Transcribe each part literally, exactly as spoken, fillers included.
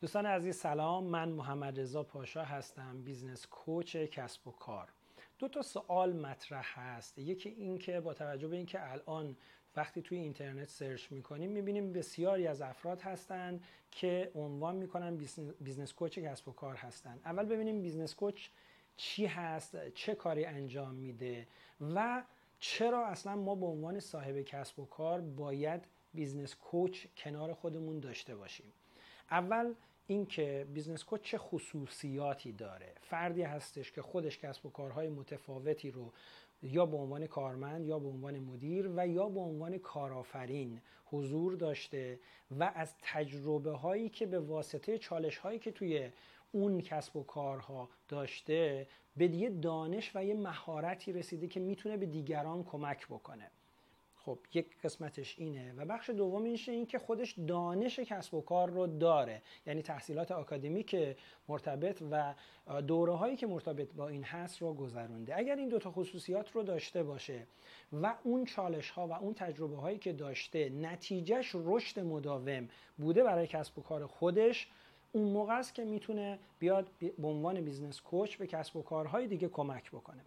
دوستان عزیز سلام، من محمد رضا پاشا هستم، بیزنس کوچ کسب و کار. دو تا سوال مطرح هست. یکی این که با توجه به اینکه الان وقتی توی اینترنت سرچ میکنیم میبینیم بسیاری از افراد هستن که عنوان میکنن بیزنس کوچ کسب و کار هستن. اول ببینیم بیزنس کوچ چی هست، چه کاری انجام میده و چرا اصلا ما به عنوان صاحب کسب و کار باید بیزنس کوچ کنار خودمون داشته باشیم. اول اینکه بیزنس کوچ چه خصوصیاتی داره. فردی هستش که خودش کسب و کارهای متفاوتی رو یا به عنوان کارمند یا به عنوان مدیر و یا به عنوان کارآفرین حضور داشته و از تجربه هایی که به واسطه چالش هایی که توی اون کسب و کارها داشته به یه دانش و یه مهارتی رسیده که میتونه به دیگران کمک بکنه. خب یک قسمتش اینه و بخش دومیش این که خودش دانش کسب و کار رو داره، یعنی تحصیلات آکادمیک مرتبط و دوره هایی که مرتبط با این هست رو گذرونده. اگر این دوتا خصوصیات رو داشته باشه و اون چالش ها و اون تجربه هایی که داشته نتیجهش رشد مداوم بوده برای کسب و کار خودش، اون موقع است که میتونه بیاد به عنوان بیزنس کوچ به کسب و کارهای دیگه کمک بکنه.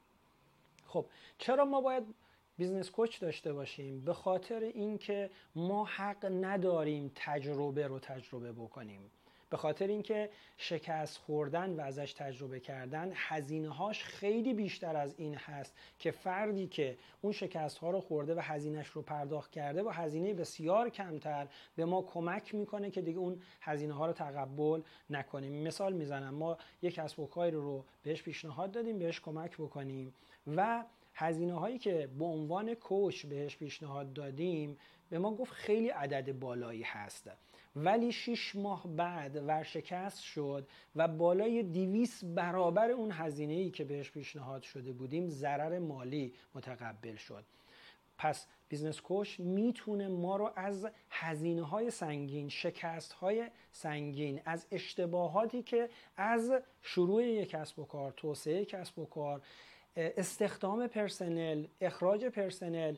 خب چرا ما باید بیزنس کوچ داشته باشیم؟ به خاطر اینکه ما حق نداریم تجربه رو تجربه بکنیم. به خاطر اینکه شکست خوردن و ازش تجربه کردن هزینه هاش خیلی بیشتر از این هست که فردی که اون شکست ها رو خورده و هزینهش رو پرداخت کرده با هزینه بسیار کمتر به ما کمک میکنه که دیگه اون هزینه ها رو تقبل نکنیم. مثال میزنم، ما یک کسب و کاری رو بهش پیشنهاد دادیم بهش کمک بکنیم و هزینه هایی که به عنوان کوچ بهش پیشنهاد دادیم به ما گفت خیلی عدد بالایی هست، ولی شش ماه بعد ورشکست شد و بالای دویست برابر اون هزینه‌ای که بهش پیشنهاد شده بودیم ضرر مالی متقبل شد. پس بیزنس کوچ میتونه ما رو از هزینه های سنگین، شکست های سنگین، از اشتباهاتی که از شروع یک کسب و کار، توسعه کسب و کار، استخدام پرسنل، اخراج پرسنل،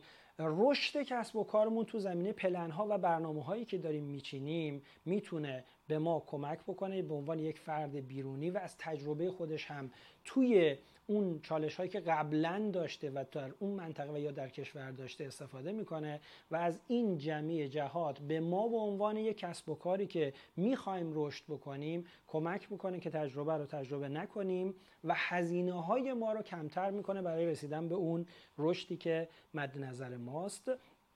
رشد کسب و کارمون تو زمینه پلن ها و برنامه هایی که داریم میچینیم میتونه به ما کمک بکنه به عنوان یک فرد بیرونی و از تجربه خودش هم توی اون چالش هایی که قبلا داشته و در اون منطقه و یا در کشور داشته استفاده میکنه و از این جمعی جهات به ما به عنوان یک کسب و کاری که میخوایم رشد بکنیم کمک میکنه که تجربه رو تجربه نکنیم و هزینه های ما رو کمتر میکنه برای رسیدن به اون رشدی که مد نظر ماست.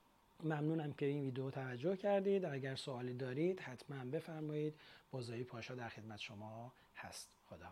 ممنونم که این ویدیو توجه کردید. اگر سوالی دارید حتما بفرمایید. بازاری پاشا در خدمت شما هست. خدا